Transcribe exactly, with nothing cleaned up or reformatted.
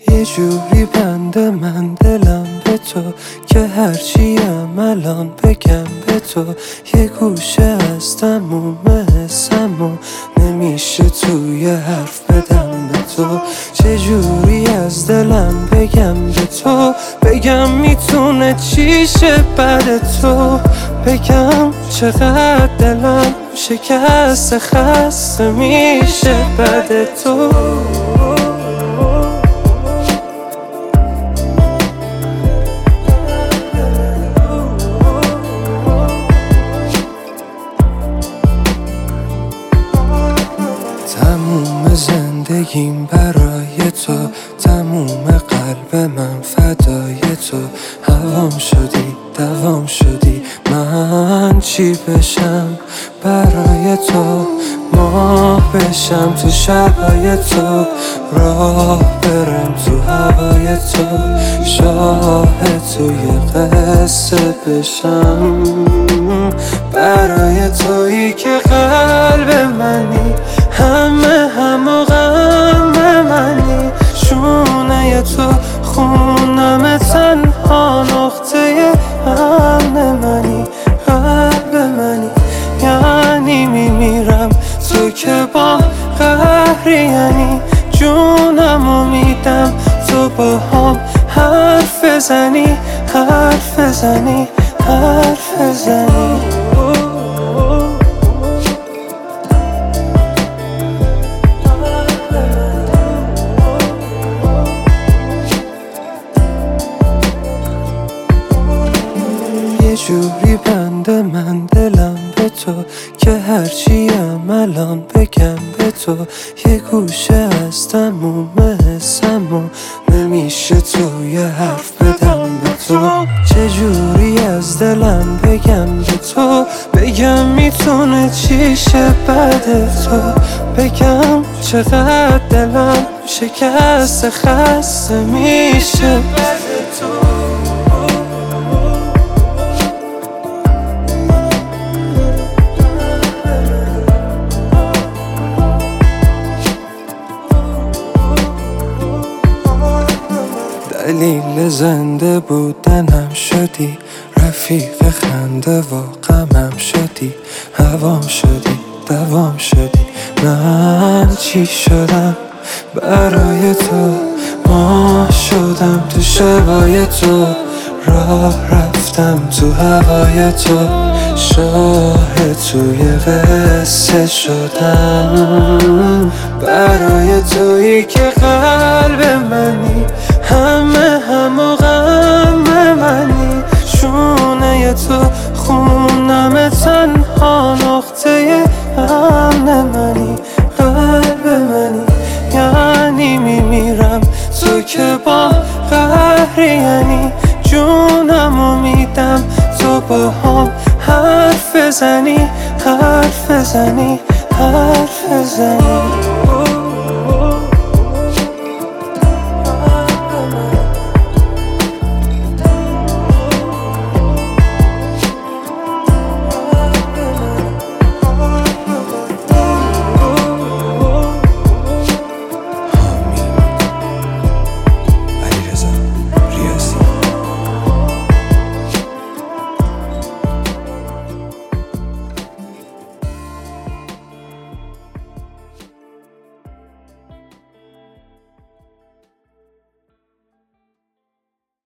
یه جوری بنده من دلم به تو که هرچیم الان بگم به تو، یه گوشه از تموم حسم و نمیشه توی حرف بدم به تو. چجوری از دلم بگم به تو، بگم میتونه چی شه بعد تو، بگم چقدر دلم شکسته خسته میشه بعد تو. تموم زندگیم برای تو، تموم قلب من فدای تو. هوام شدی دوام شدی، من چی بشم برای تو، ماه بشم تو شبای تو، راه برم تو هوای تو، شاهد توی قصه بشم برای تویی که قلب منی، همه هم و غم منی، شونه تو خونم تنها نقطه امن منی، قلب منی، یعنی میمیرم تو که با قهری، یعنی جونمو میدم تو با هم حرف بزنی حرف بزنی حرف بزنی. یه جوری بنده من دلم به تو که هرچیم الان بگم به تو، یه گوشه از تموم حسم و نمیشه توی حرف بدم به تو. چجوری از دلم بگم به تو، بگم میتونه چی شه بعد تو، بگم چقدر دلم شکسته خسته میشه بعد تو. دلیل زنده بودنم شدی، رفیق خنده و غمم شدی، هوام شدی دوام شدی، من چی شدم برای تو، ماه شدم تو شبای تو، راه رفتم تو هوای تو، شاهد توی قصه شدم برای تویی که قلب منی، همه هم و غم منی، شونه تو خونم تنها نقطه امن منی، قلب منی، یعنی میمیرم تو که با قهری، یعنی جونمو میدم تو با هم حرف بزنی حرف بزنی حرف بزنی.